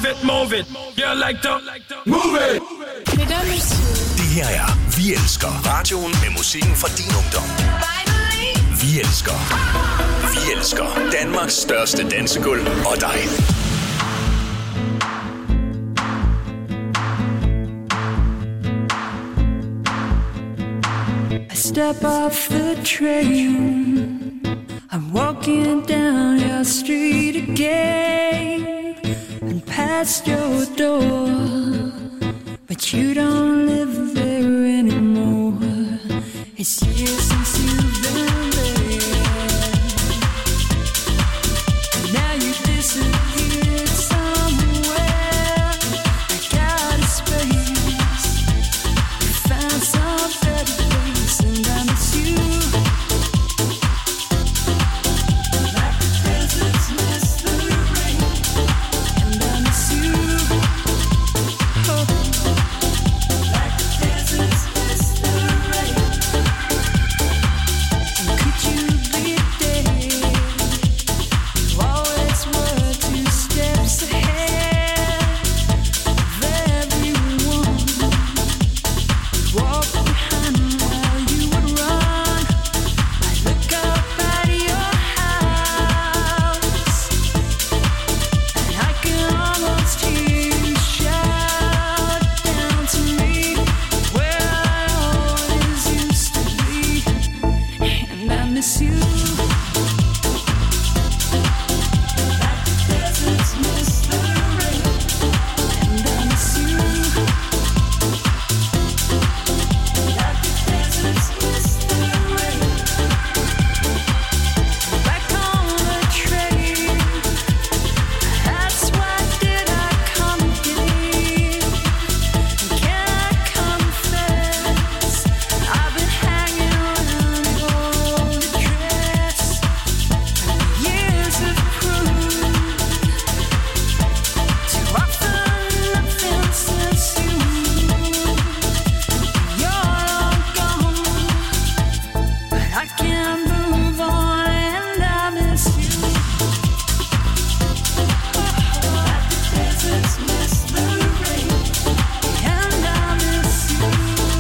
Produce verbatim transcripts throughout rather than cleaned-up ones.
it, move it. You like to move it. Det her er Vi Elsker. Radioen med musikken fra din ungdom. Vi Elsker. Vi Elsker. Danmarks største dansegulv og dig. I step off the train, I'm walking down your street again and past your door, but you don't live there anymore. It's years since you've been there, and now you disappeared somewhere. I got a space, you found some better place, and I miss you like the deserts miss the rain, and I miss you oh, like the deserts miss the rain. And could you be there? You always were two steps ahead of everyone. Walk behind while you would run. I look up at your house, and I can almost hear you shout down to me where I always used to be, and I miss you like the deserts miss the rain, and I miss you like the deserts miss the rain. Back on the train, that's why did I come again? Can I confess I've been hanging around your old address? Years have proved too often nothing since you you're long gone, but I can't move on, and I miss you like the deserts miss the rain, and I miss you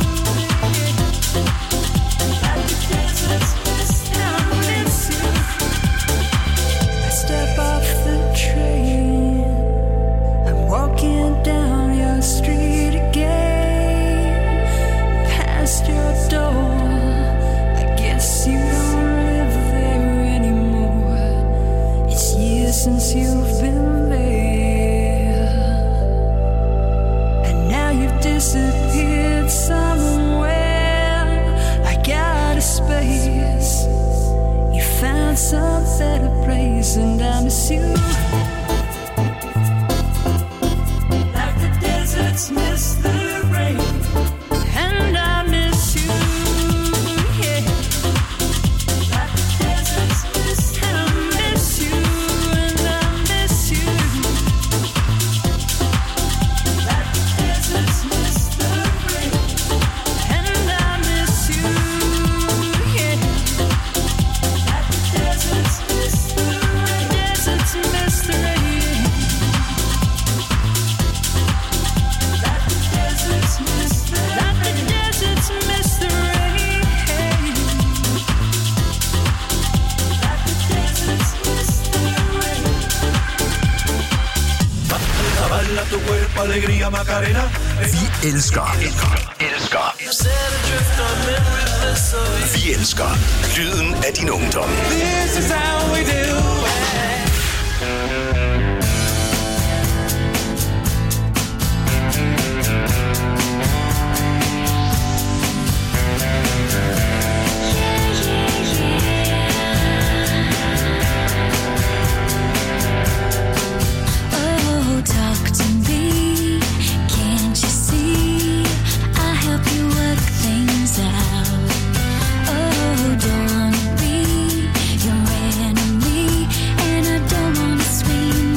like the deserts miss the rain. I miss you. I step off the train, I'm walking down your street again, past your door. I guess you don't live there anymore. It's years since you've been there, and now you've disappeared somewhere. I got a space, you found some better place, and I miss you like the deserts miss the rain, and I miss you, yeah, like the deserts miss the rain. I miss you, and I miss you like the deserts miss the rain, and I miss you, yeah, like the deserts miss the rain. Deserts miss the rain, like the deserts miss the rain, like the deserts miss the rain, like the deserts miss the rain. Baila tu cuerpo, alegría, Macarena. Vi elsker. Elsker. Vi elsker. Lyden af din ungdom. This is how we do it. Oh, talk to me. Can't you see? I help you work things out. Oh, don't wanna be your enemy, and I don't wanna swing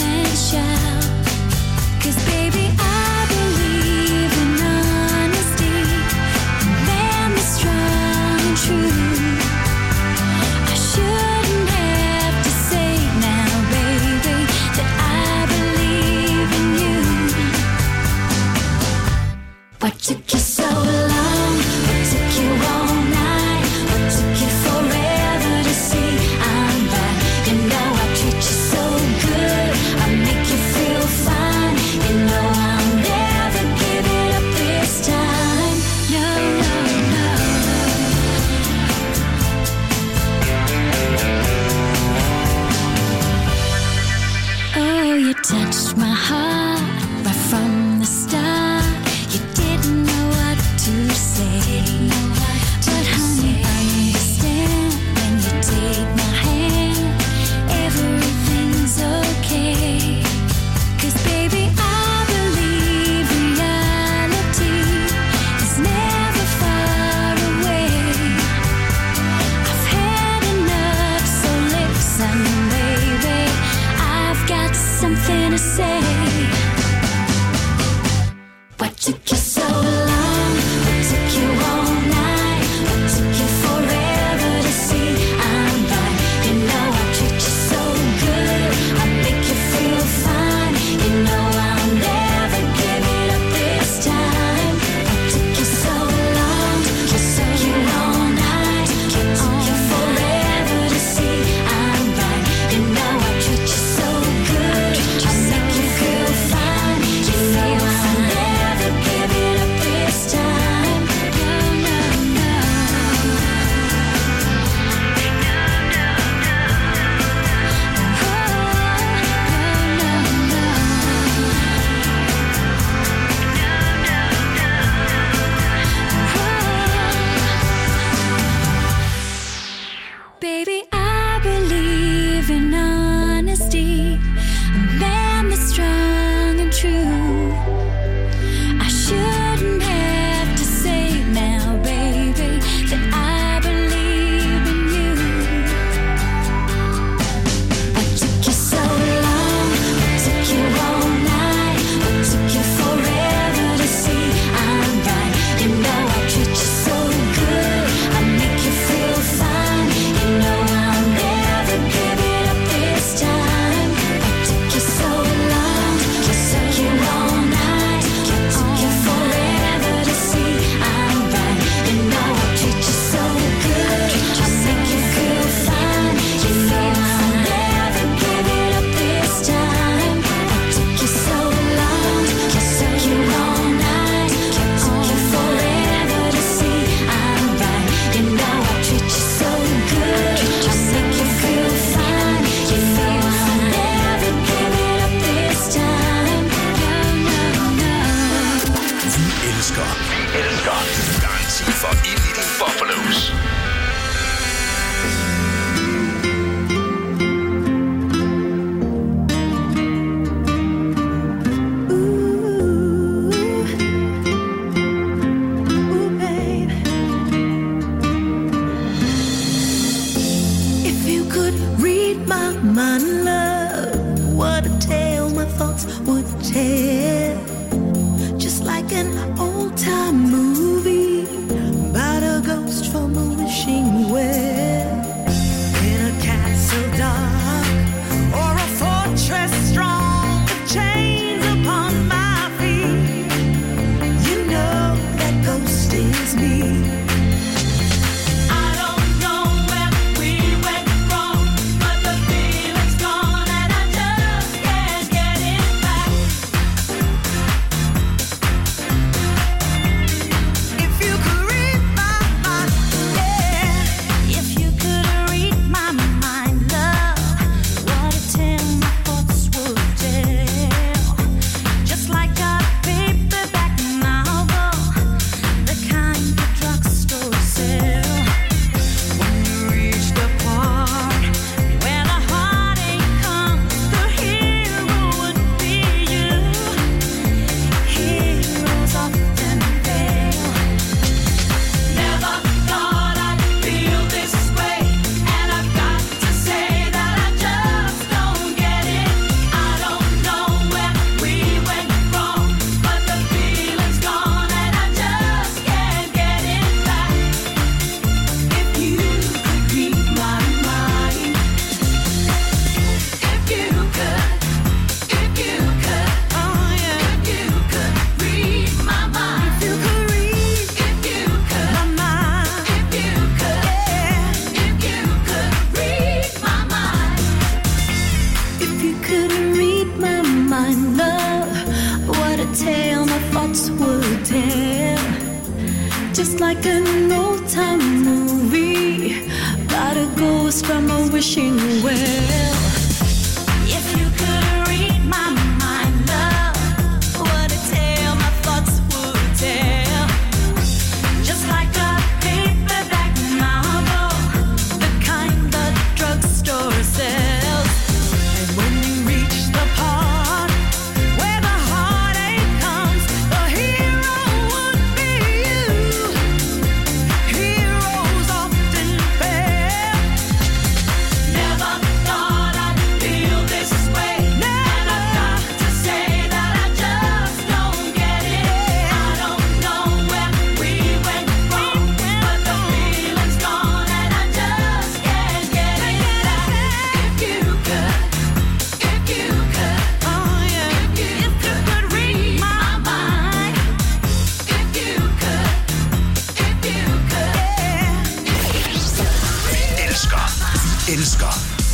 Never thought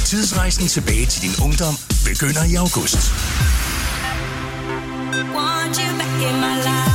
Tidsrejsen tilbage til din ungdom begynder i august. Want you back in my life.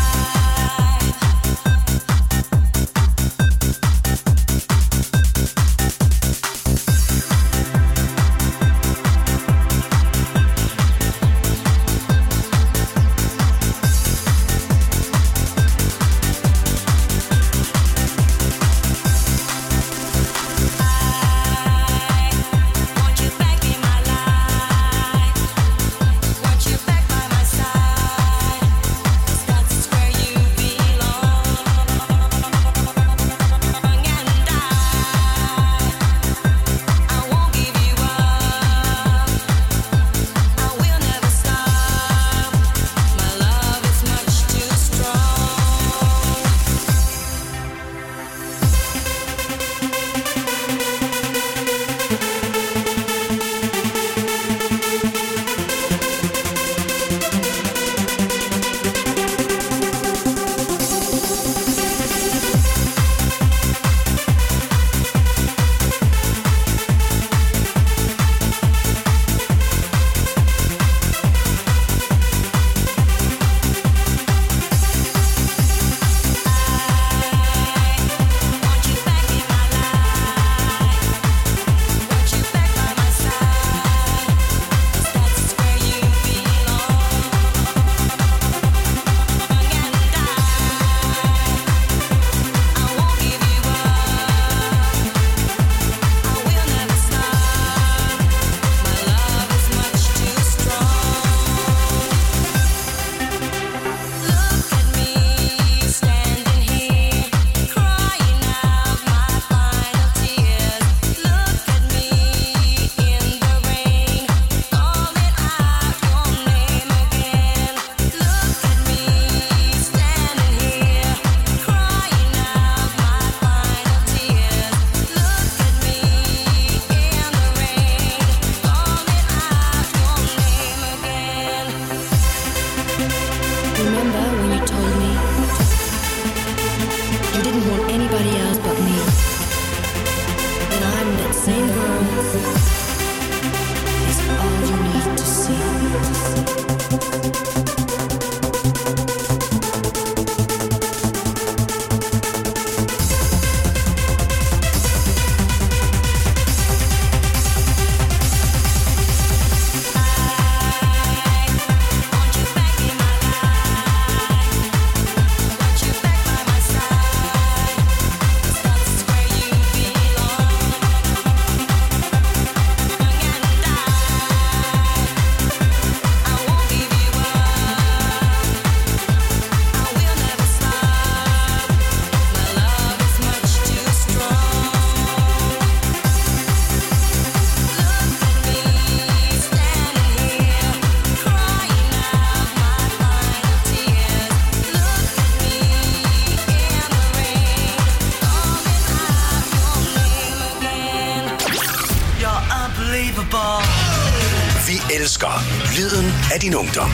Vi elsker lyden af din ungdom.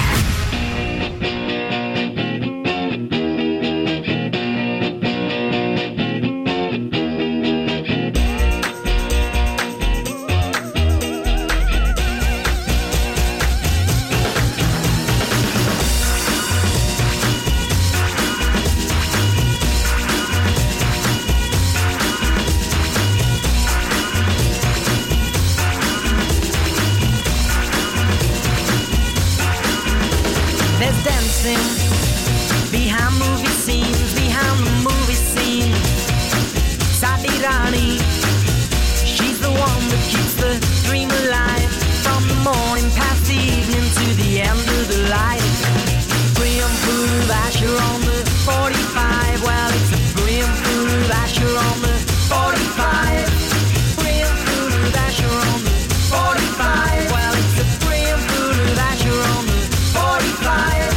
Behind movie scenes, behind the movie scene, Sadi Rani, she's the one that keeps the dream alive. From the morning past the evening to the end of the light. Brim full of Asher on the forty-five. Well, it's a brim full of Asher on the forty-five. Brim full of Asher on the forty-five. Well, it's a brim full of Asher on the forty-five.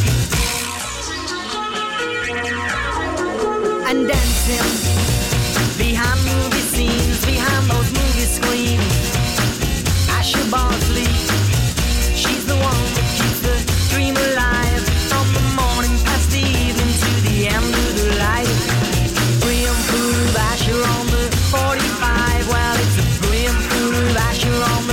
And dancing behind movie scenes, behind those movie screens. Asher Bosley, she's the one that keeps the dream alive. From the morning past the evening to the end of the light. Brim full of Asher on the forty-five. Well, it's a brim full of Asher on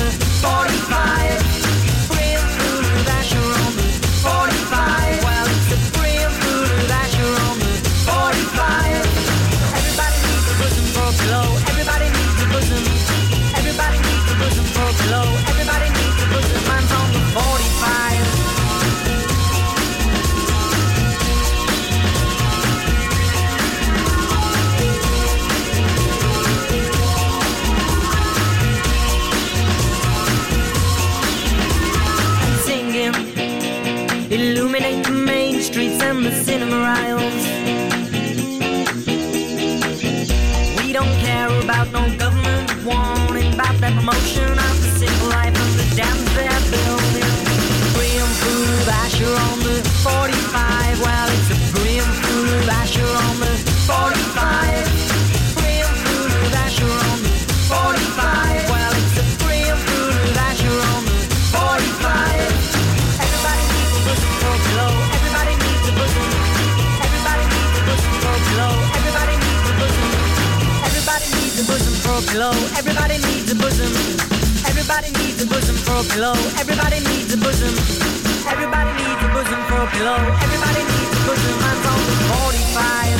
the main streets and the cinema aisles. We don't care about no government warning about that promotion of the simple life of the dams they're building. Brim full of Asher on the forty-five. Well, it's a brim full of Asher on the forty-five. Brim full of Asher on the forty-five. Well, it's a brim full of Asher on the forty-five. Everybody needs a bosom for glow. Everybody needs a bosom. Everybody needs a bosom for glow. Everybody needs a bosom. Everybody needs a bosom for glow. Everybody needs a bosom. Everybody needs a bosom for glow. Everybody needs a bosom. Everybody needs a bosom for glow. Everybody needs a bosom. I'm on the forty-five.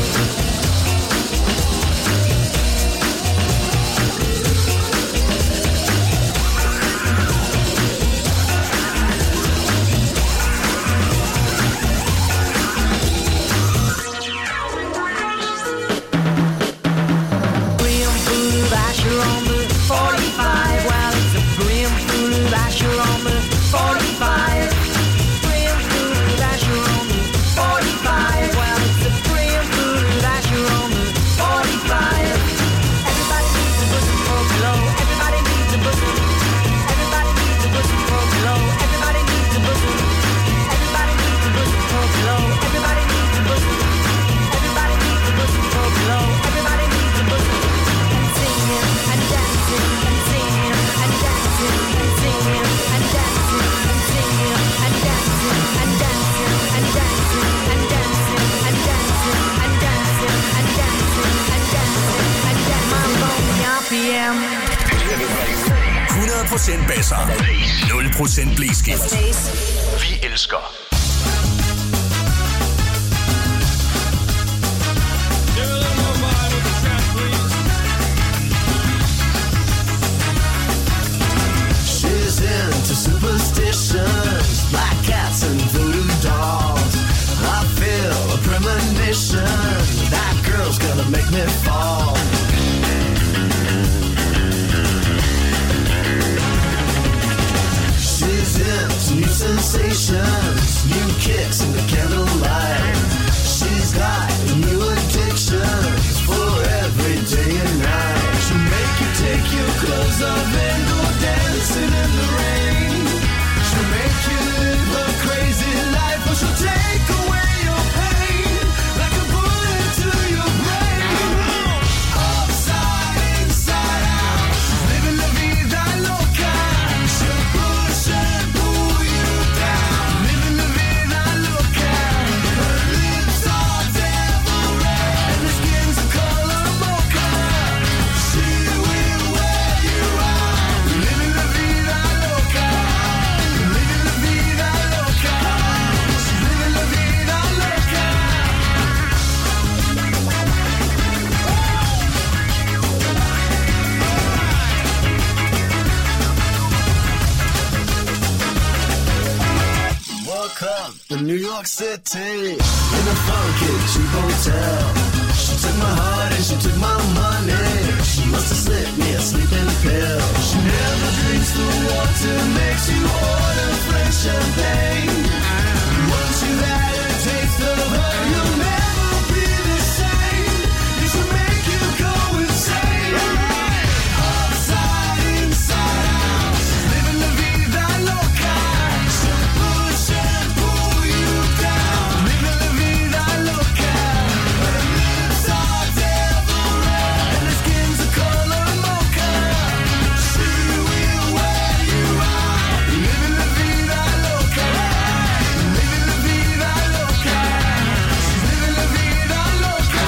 Brim full of Asher on the forty-five. Well, it's a brim full of Asher on the forty-five. Brim full of Asher on the forty-five. Well, it's a brim full of Asher on the forty-five. Everybody needs a bosom for glow. Everybody needs a bosom. Everybody needs a bosom for glow. Everybody needs a bosom. Everybody needs a bosom for glow. Everybody needs a bosom. Everybody needs a bosom for glow. Everybody needs a bosom. And singing and dancing and singing and dancing and singing and dancing and singing and dancing and dancing and dancing and dancing and dancing and dancing and dancing and dancing and dancing. My lonely R P M. hundrede procent basser. nul procent blæskift. Vi elsker. She's into superstitions, black cats and voodoo dolls. I feel a premonition, that girl's gonna make me fall. She's into new sensations, new kicks in the candlelight. She's got new addictions for every day and night. She'll make you take your clothes off and go dancing in the rain. She'll make you live a crazy life, but she'll take away your pain like a bullet to your brain. Upside, inside out, she's living la vida loca. She'll push and pull you down, living la vida loca. Her lips are devil red and her skin's the color mocha. She will wear you out, living la vida loca, living la vida loca. She's living la vida loca. Welcome to New York City, in a funky cheap hotel. She took my heart and she took my money. She must have slipped me a sleeping pill. She never drinks the water, makes you order French champagne. Once you've had a taste of her, you'll never be the same. It should make you go insane. Upside, inside out, she's living la vida loca. She'll push and pull you down, living la vida loca. Her lips are devil red and her skin's the color mocha. She will wear you out, living la vida loca, living la vida loca. She's living la vida loca.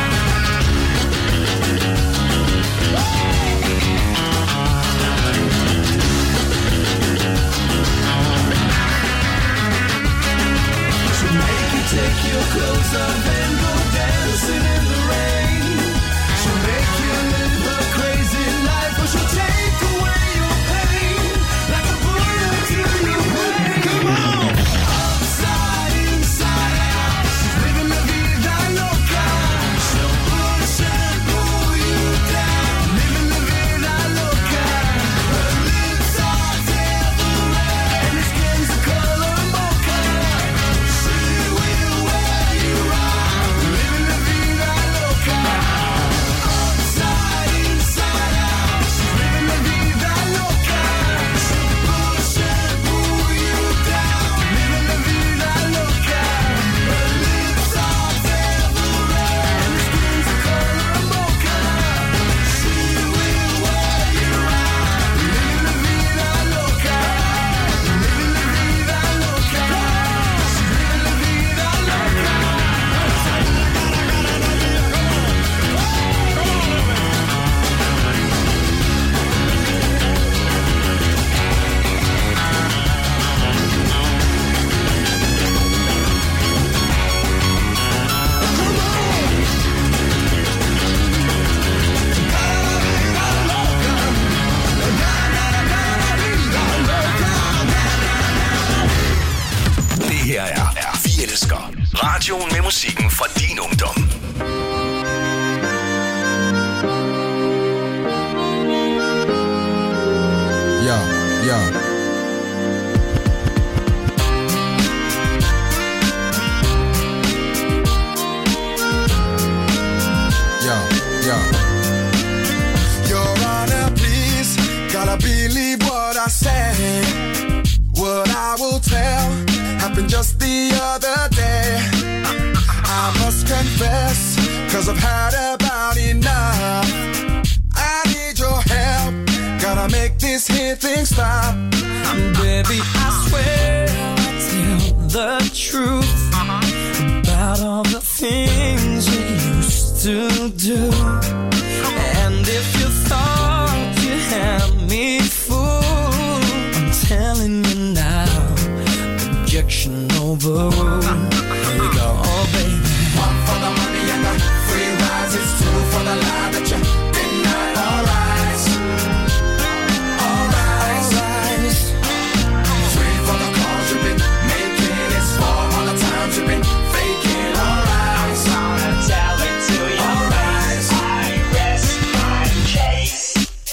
She'll make you take your clothes off and go dancing in the rain. She'll make you live a crazy life, but she'll take away your pain like a bullet to your brain. Come on! Upside, inside out, she's living la vida loca. She'll push and pull you down, living la vida loca. Her lips are devil red and her skin's the color mocha. vi elsker. Radioen med musikken fra din ungdom. Ja, ja. Yeah, yeah. Your Honor, please, gotta believe what I say. What I will tell happened just the other day. I must confess, cause I've had about enough. I need your help, gotta make this here thing stop. Baby, I swear I'll tell the truth about all the things you used to do. And if you thought you had me fooled, I'm telling you now, objection overruled. Here we go, oh baby. One for the money and the free rides, it's two for the lie that you denied. All rise, all rise, three for the calls you've been making, it's four all the times you've been faking. All rise, I'm gonna tell it to you. All rise, I rest my case.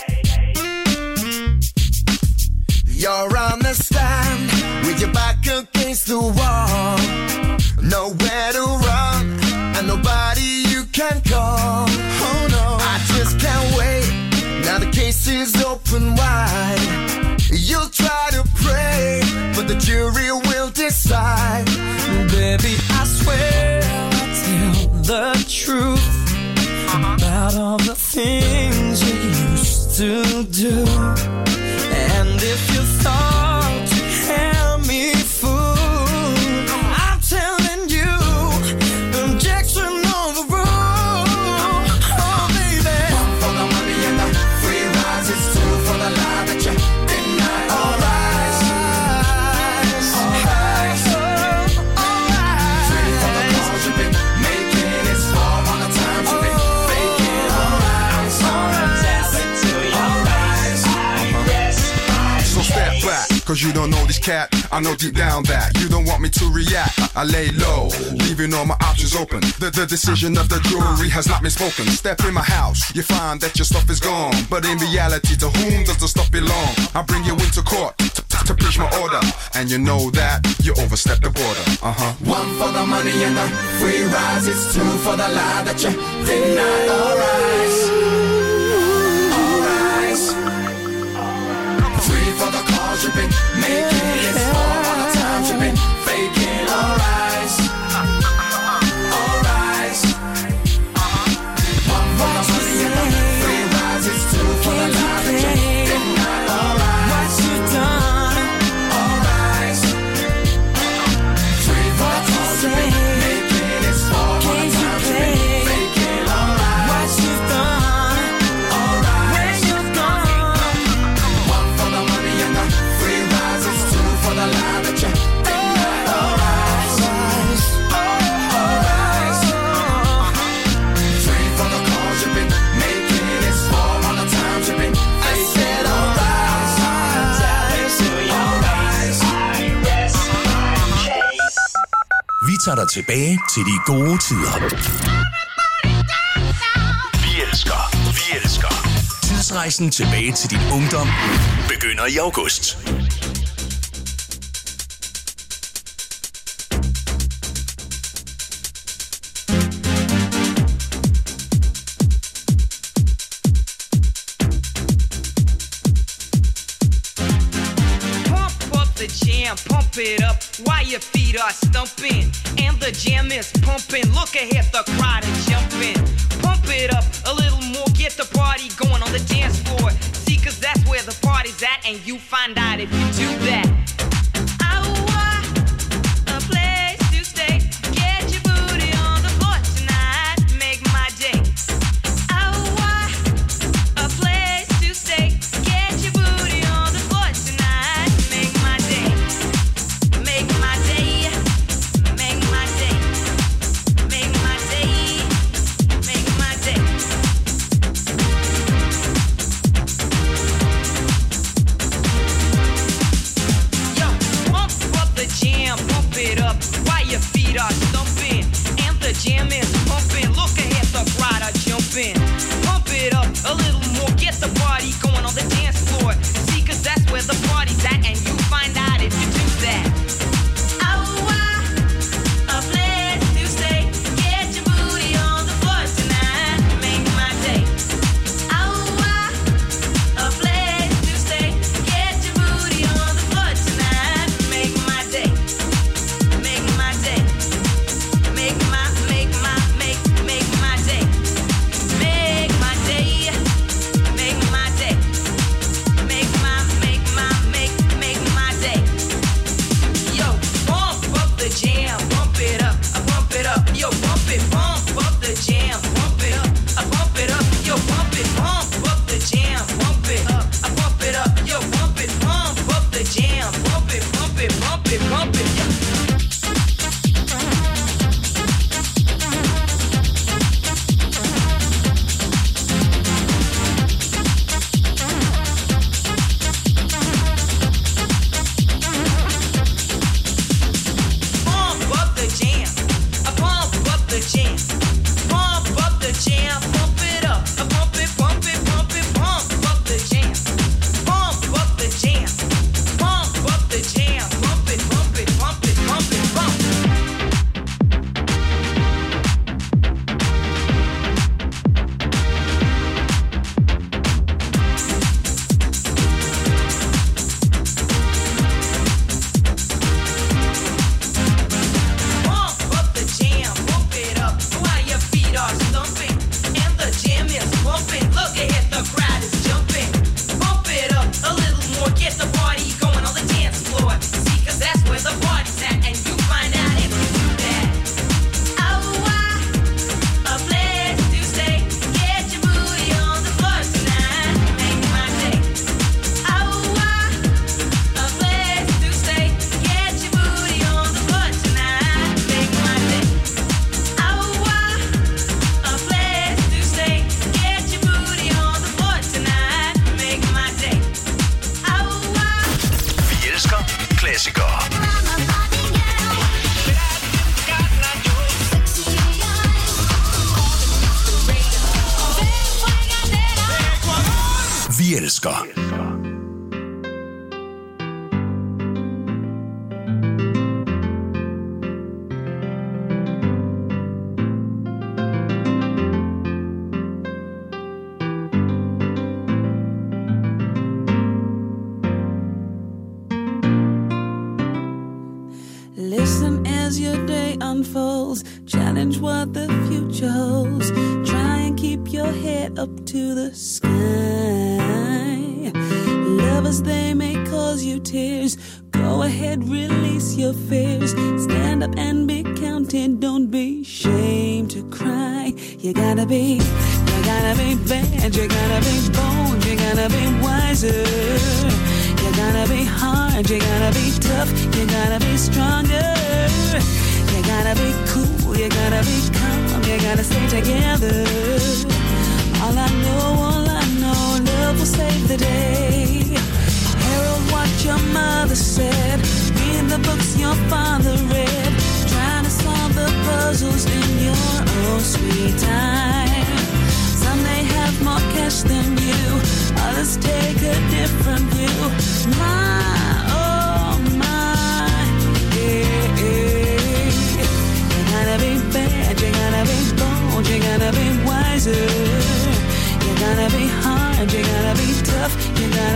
You're on the stand with your back against the wall, nowhere to run and nobody you can call. Oh no, I just can't wait. Now the case is open wide. You'll try to pray, but the jury will decide. Baby, I swear I'll tell the truth about all the things you used to do. And if you thought you had me fooled, I'm telling you, objection overruled. Oh baby, one for the money and the free rides, it's two for the lie that you denied. All rise, all rise, three for the calls you've been making, it's four all the times you've been faking. All rise, all rise, so step back, cause you don't know this cat. I know deep down that you don't want me to react. I lay low, leaving all my options open. The, the decision of the jury has not been spoken. Step in my house, you find that your stuff is gone. But in reality, to whom does the stuff belong? I bring you into court to, to, to preach my order, and you know that you overstepped the border. Uh-huh. One for the money and the free rides, it's two for the lie that you denied. All rise, all rise, three for the calls you've been making, it's four all the times you've been faking. All rise, all rise, one for the money and the free rides, it's two for the lie that you denied. All rise, what you done? all rise, three for the calls you've been making, it's four all the times you've been faking. All rise, What you done? all rise, When you're gone? one for the money and the free rides, it's two for the lie that you denied. All rise, all rise, three for the calls you've been making, it's four all the times you've been faking. All rise, all rise, Vi tager dig tilbage til de gode tider. Vi elsker, vi elsker. Tidsrejsen tilbage til din ungdom begynder i august. Pump up the jam, pump it up while your feet are stumping. And the jam is pumping. Look ahead, the crowd is jumping. Pump it up a little more, get the party going on the dance floor. See, cause that's where the party's at, and you find out if you do that. I want a place to stay. Get your booty on the floor tonight. Make my day. I want a place to stay. Get your booty on the floor tonight. Make my day. Make my day. Make my day. Make my day. Make my day. feet are stumping and the jam is pumping. Look ahead, the crowd are jumping. Pump it up a little more, get the party going on the dance floor. See, cause that's where the party's at, and you find out if you do that.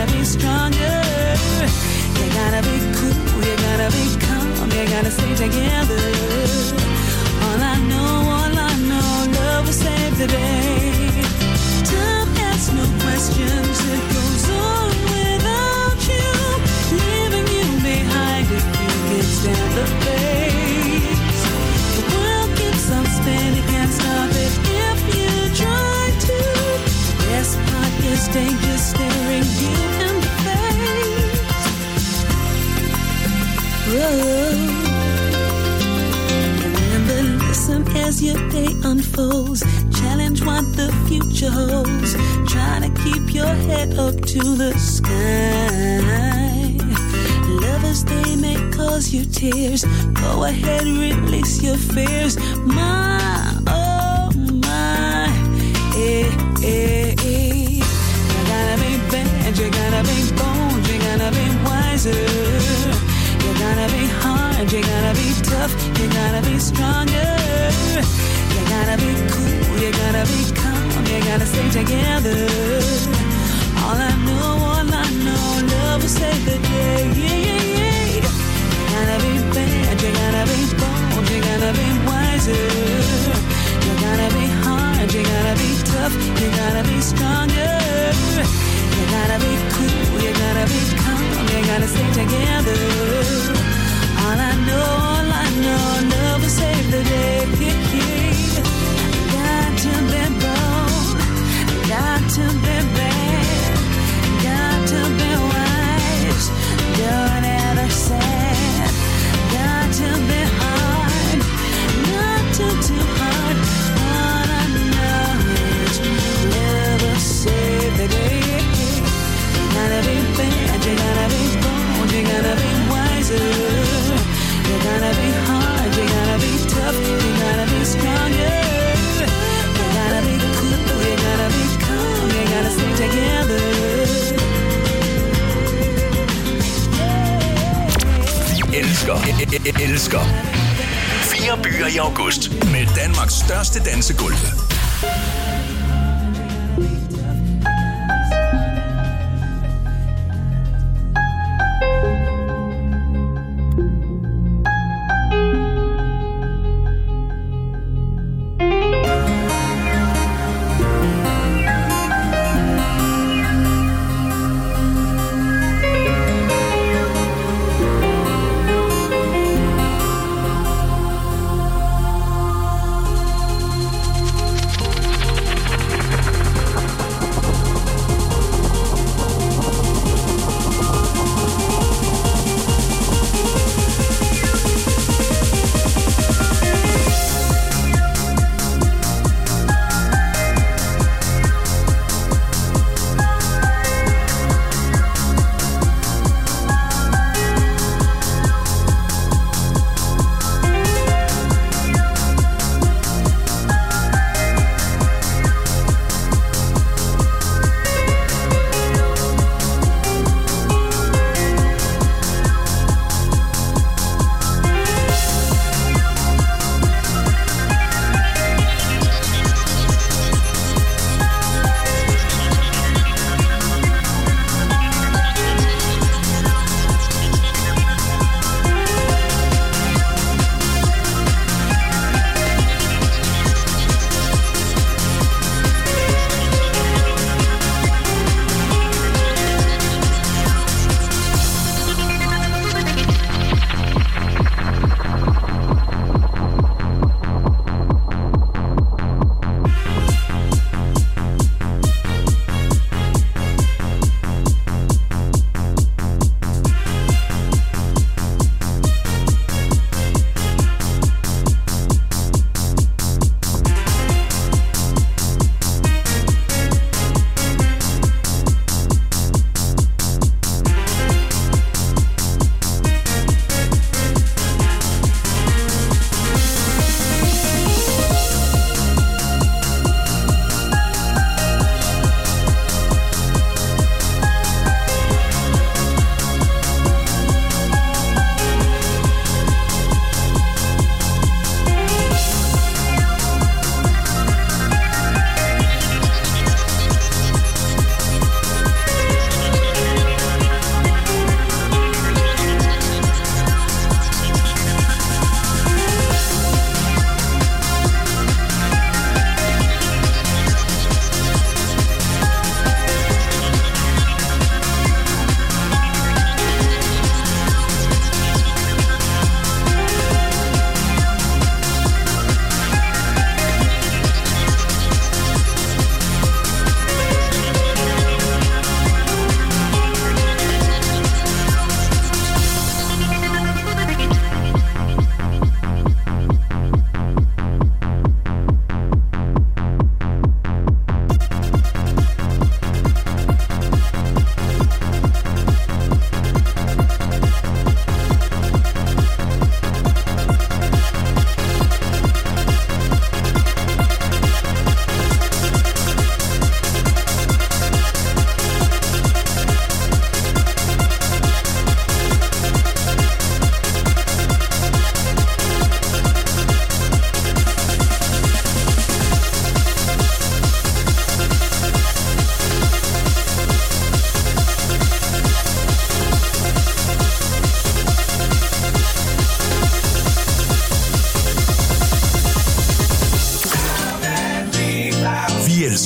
Stay together. as your day unfolds. Challenge what the future holds. Try to keep your head up to the sky. Lovers, they may cause you tears. Go ahead, release your fears. My, oh my, eh, eh, eh. You gotta be bad, you gotta be bold, you gotta be wiser. You gotta be hard, you gotta be tough, you gotta be stronger. You gotta be cool, you gotta be calm, you gotta stay together. All I know, all I know, love will save the day. Yeah, yeah, yeah. You gotta be bad, you gotta be bold, you gotta be wiser. You gotta be hard, you gotta be tough, you gotta be stronger. You gotta be cool, you gotta be calm, you gotta stay together. All I know, all I know, love will save the day. Yeah, yeah. Got to be bold, got to be bad, got to be wise. Don't ever sad. Got to be hard, not too too hard. All I know is love will save the day. You gotta be bad, you gotta be bold, you gotta be wiser. You gotta be hard, you gotta be tough, you gotta be stronger. You gotta be cool, you gotta be calm, you gotta stay together. Vi elsker, el- elsker fire byer i august med Danmarks største dansegulv.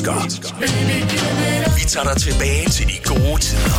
elsker. Vi tager dig tilbage til de gode tider.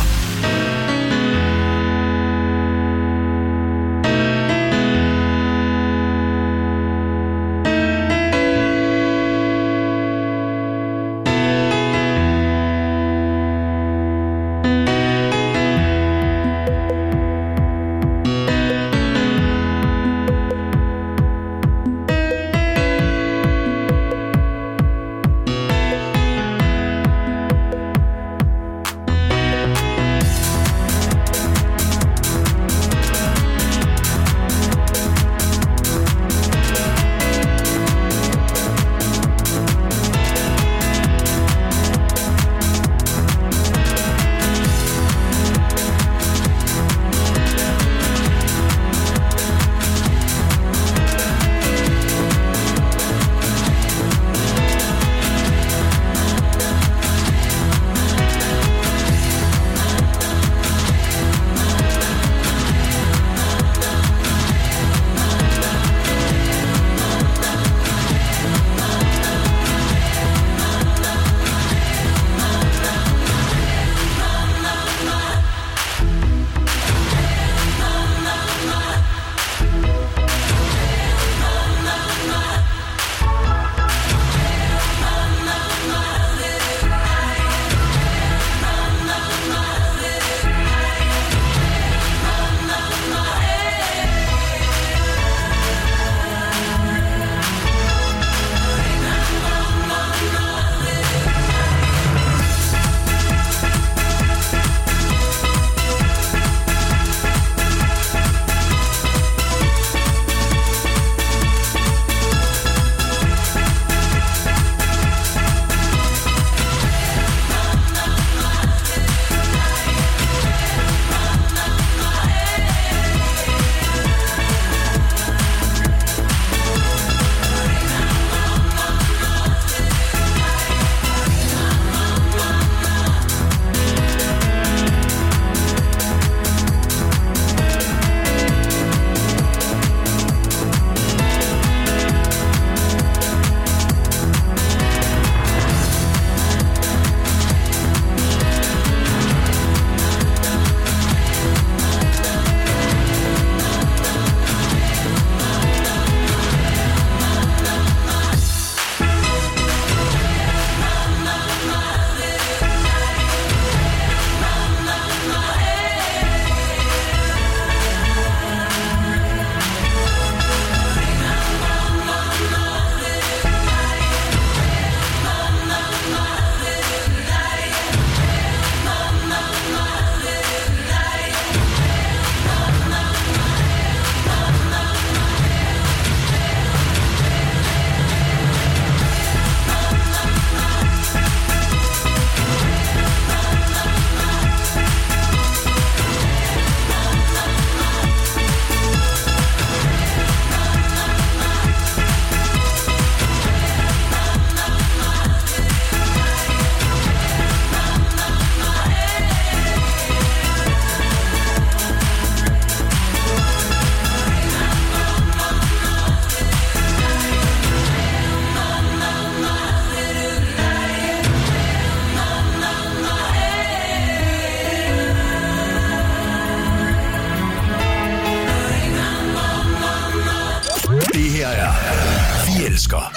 elsker.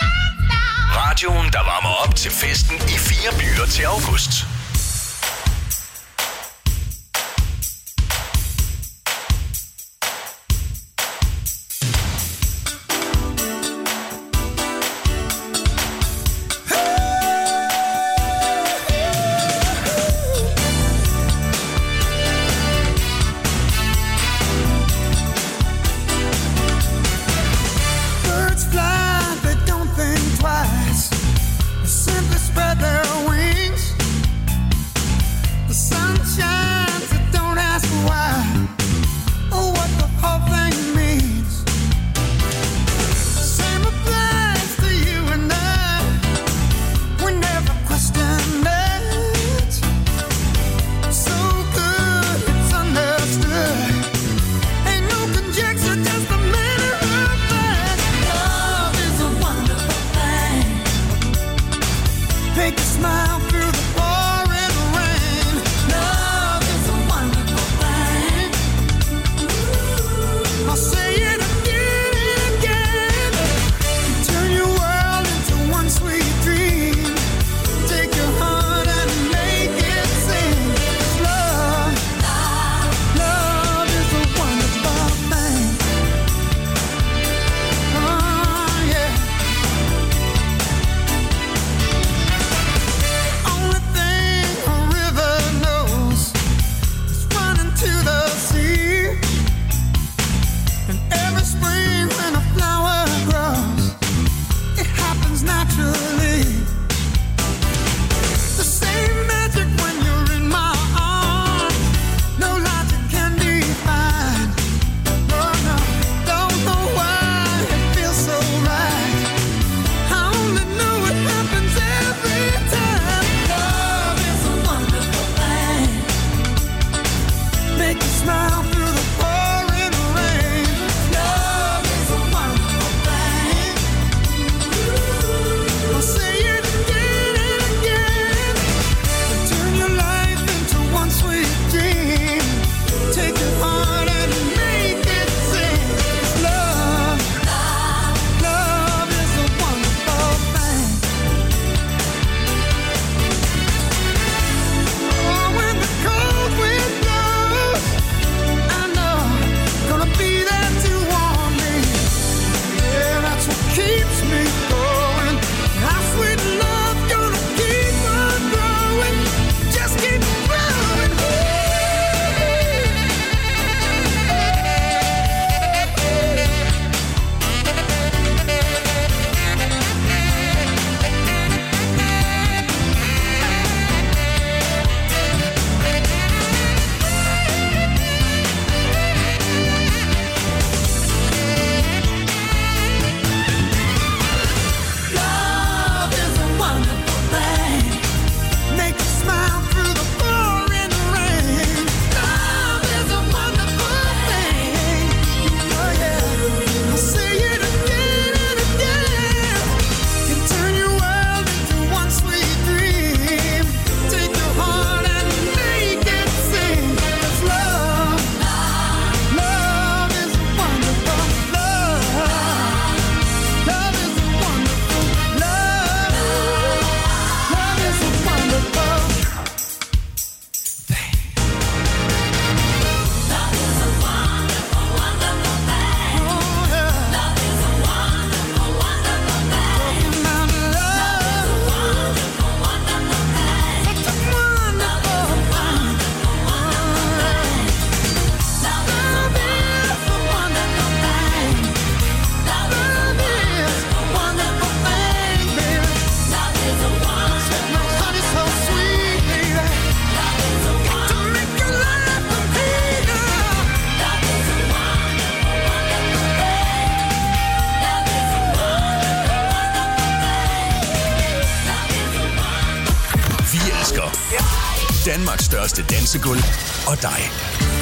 Radioen, der varmer op til festen i fire byer til august. Simply spread their wings Danmarks største dansegulv og dig.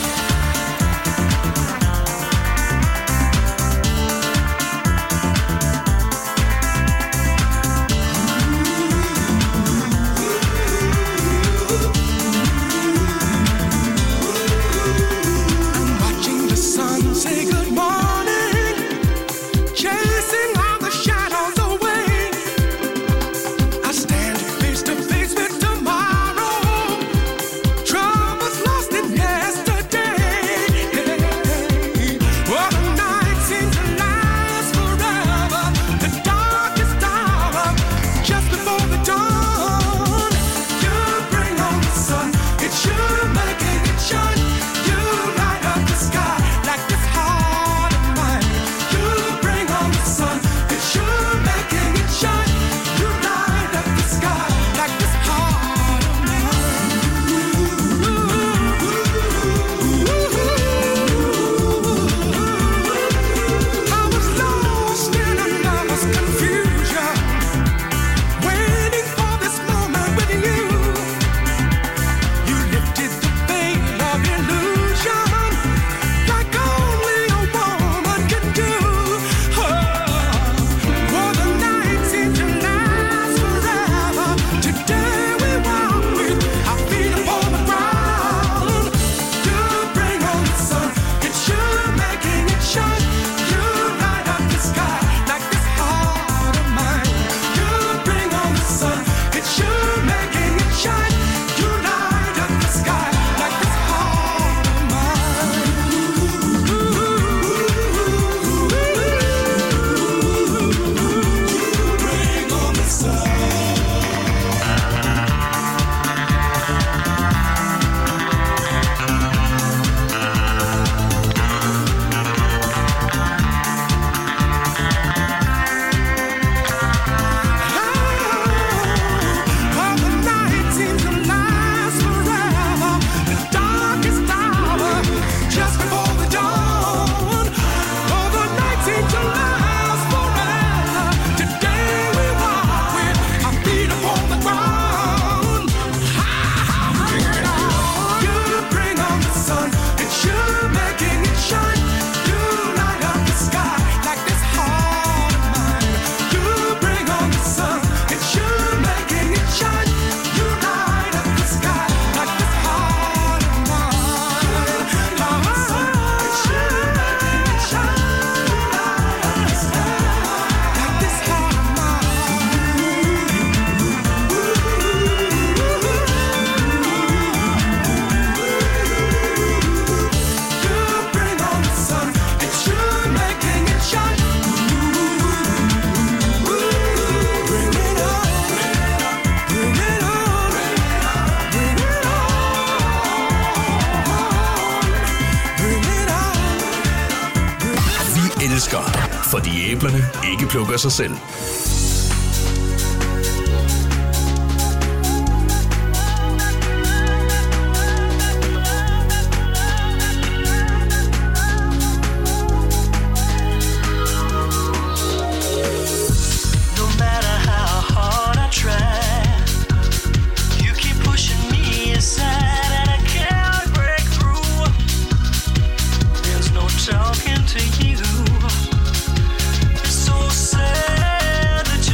Fordi æblerne ikke plukker sig selv. Talking to you, it's so sad that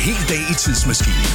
hel dag i tidsmaskinen.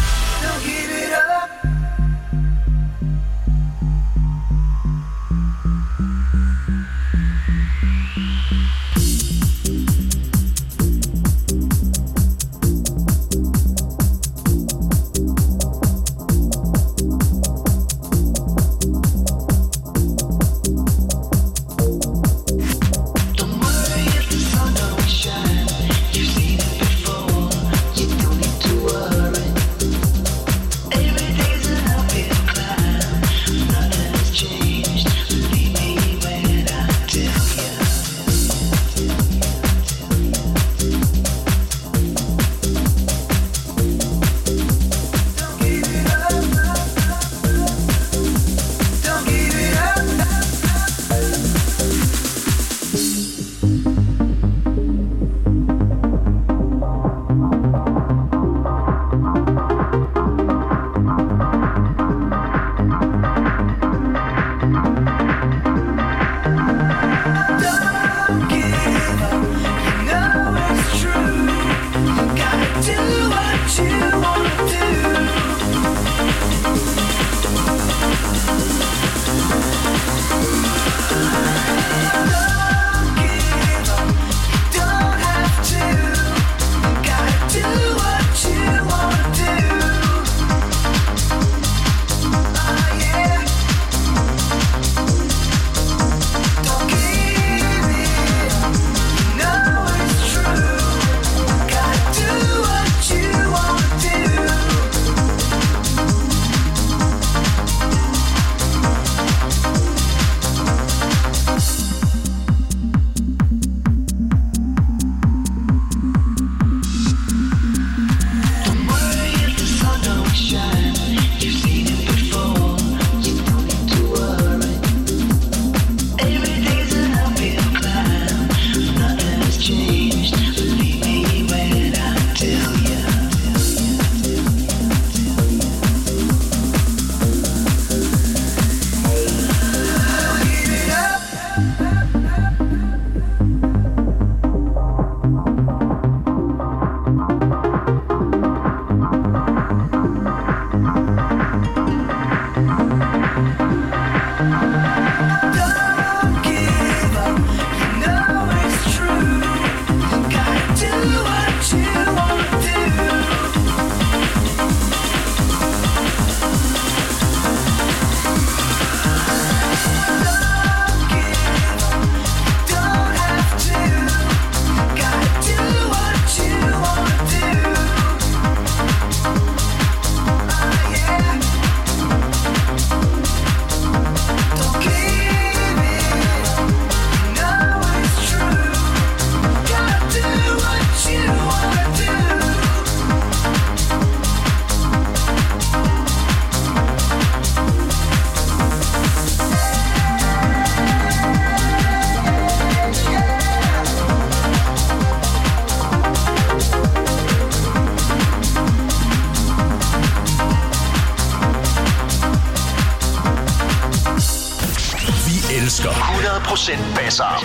hundrede procent basser.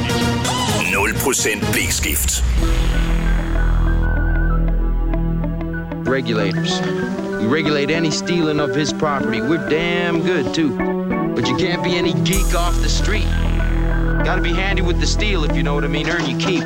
nul procent blæskift. Regulators. We regulate any stealing of his property. We're damn good, too. But you can't be any geek off the street. Gotta be handy with the steel, if you know what I mean. Earn your keep.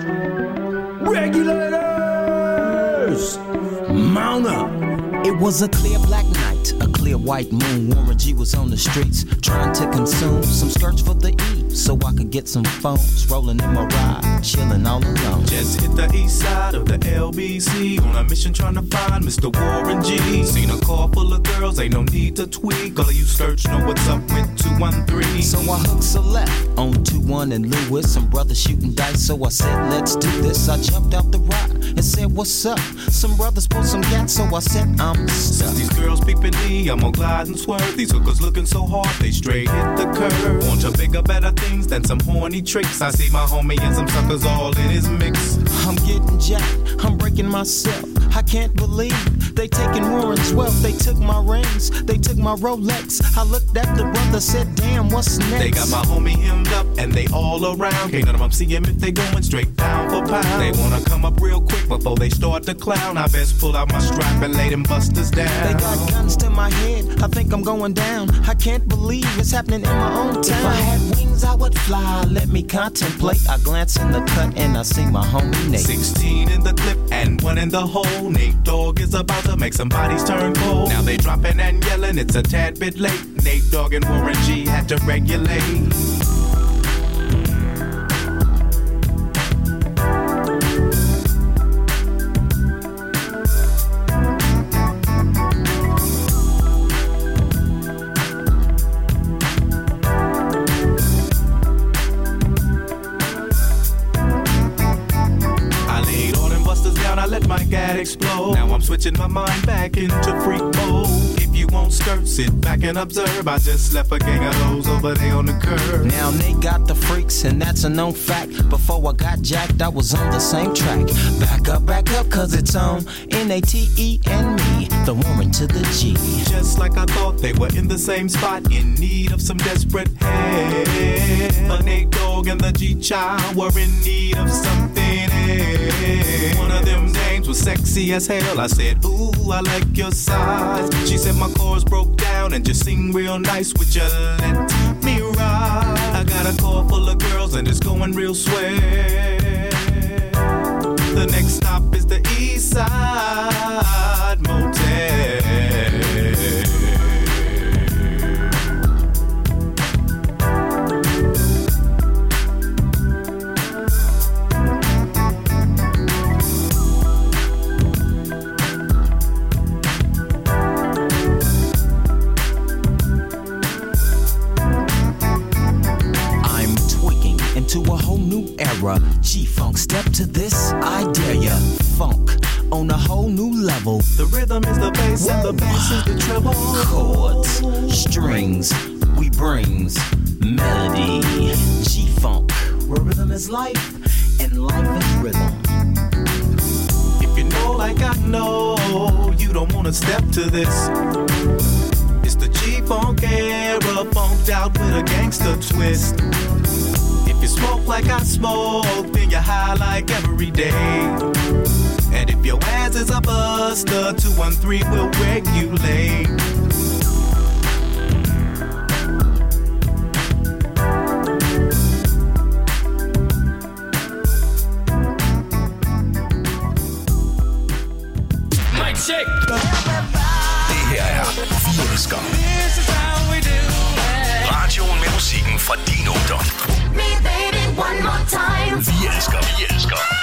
Regulators! Mount up! It was a clear black night, a clear white moon. Warren G was on the streets, trying to consume some skirts for the E, so I could get some phones. Rolling in my ride, chilling all alone. Just hit the east side of the L B C, on a mission trying to find Mister Warren G. Seen a car full of girls, ain't no need to tweak. All of you search know what's up with two one three. So I hooked a left on two one and Lewis. Some brothers shooting dice, so I said, let's do this. I jumped out the ride and said, what's up? Some brothers pulled some gas, so I said, I'm stuck. Since these girls peeping me, I'm gonna glide and swerve. These hookers looking so hard, they straight hit the curve. Want to bigger, better things than some horny tricks. I see my homie and some suckers all in his mix. I'm getting jacked, I'm breaking myself. I can't believe They taking Warren's wealth, they took my rings, they took my Rolex. I looked at the brother, said, damn, what's next? They got my homie hemmed up and they all around. Can't none of them see him if they going straight pound for pound. They wanna come up real quick before they start to clown. I best pull out my strap and lay them busters down. They got guns to my head, I think I'm going down. I can't believe it's happening in my own town. If I had wings, I would fly, let me contemplate. I glance in the cut and I see my homie Nate. Sixteen in the clip and one in the hole. Nate Dogg is about to make some bodies turn cold. Now they dropping and yelling, it's a tad bit late. Nate Dogg and Warren G had to regulate. Explode. Now I'm switching my mind back into freak mode. If you won't skirt, sit back and observe. I just left a gang of hoes over there on the curb. Now they got the freaks and that's a known fact. Before I got jacked, I was on the same track. Back up, back up, cause it's on N A T E and me, the Warren to the G. Just like I thought, they were in the same spot, in need of some desperate help. But Nate Dogg and the G-Child were in need of something else. One of them dames was sexy as hell. I said, ooh, I like your size. She said my chords broke down and just sing real nice. Would you let me ride? I got a car full of girls and it's going real swell. The next stop is the East Side Motel. To a whole new era, G-Funk, step to this, I dare ya. Funk on a whole new level. The rhythm is the bass and the bass is the treble. Chords, strings, we brings melody. G-Funk, where rhythm is life and life is rhythm. If you know like I know, you don't wanna step to this. It's the G-Funk era, funked out with a gangster twist. If you smoke like I smoke, then you're high like every day. And if your ass is a buster, two one three will regulate. Mic check. Det her er Vi Elsker. Radioen med musikken fra din ungdom. Me baby one more time. Vi elsker, vi elsker.